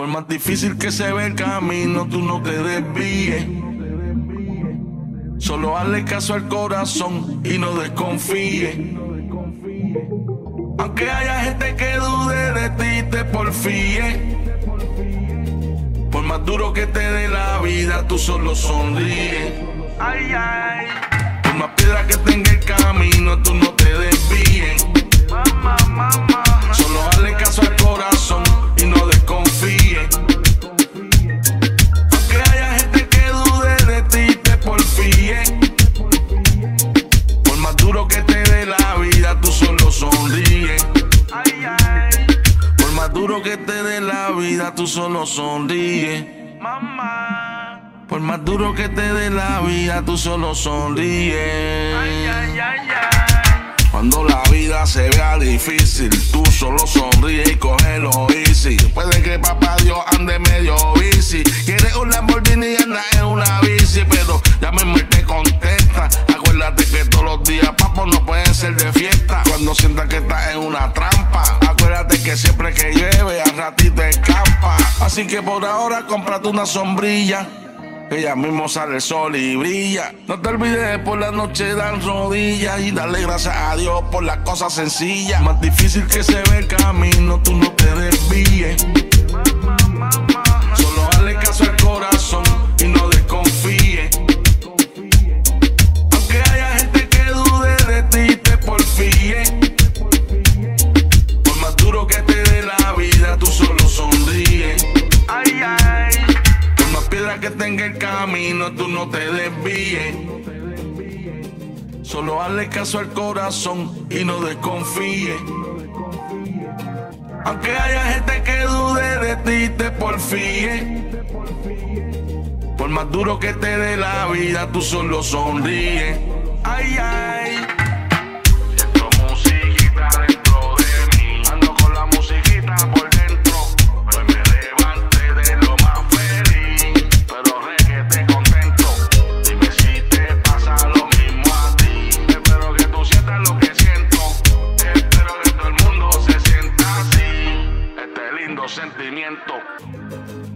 Por más difícil que se ve el camino, tú no te desvíes. Solo hazle caso al corazón y no desconfíes. Aunque haya gente que dude de ti, te porfíes. Por más duro que te dé la vida, tú solo sonríes. Ay, ay. Por más piedra que tenga el camino, tú no te desvíes. Mamá, mamá. Solo hazle caso al corazón y no desconfíes. Aunque haya gente que dude de ti, te porfíes. Por más duro que te dé la vida, tú solo sonríes. Ay, ay. Por más duro que te dé la vida, tú solo sonríes. Mamá. Por más duro que te dé la vida, tú solo sonríes. Ay, ay, ay, ay. Cuando la vida se vea difícil, tú solo sonríes y cógelo easy. Puede que papá Dios ande medio bici. Quieres un Lamborghini y anda en una bici, pero ya me muerte contenta. Acuérdate que todos los días, papos, no pueden ser de fiesta. Cuando sientas que estás en una trampa, acuérdate que siempre que llueve, al ratito escampa. Así que por ahora, cómprate una sombrilla. Ella mismo sale el sol y brilla. No te olvides por la noche dar rodillas y darle gracias a Dios por las cosas sencillas. Más difícil que se ve el camino, tú no te desvíes. Solo hazle caso al corazón y no desconfíes. Aunque haya gente que dude de ti, te porfíes. Por más duro que te dé la vida, tú solo sonríes. Ay, ay. Piedra que tenga el camino, tú no te desvíes. Solo hazle caso al corazón y no desconfíes. Aunque haya gente que dude de ti, te porfíes. Por más duro que te dé la vida, tú solo sonríes. Ay, ay. Siento musiquita dentro de mí. Ando con la musiquita por dentro. Hoy me levanté de lo más feliz, pero requete contento. Dime si te pasa lo mismo a ti. Espero que tú sientas lo que siento. Espero que todo el mundo se sienta así. Este lindo sentimiento.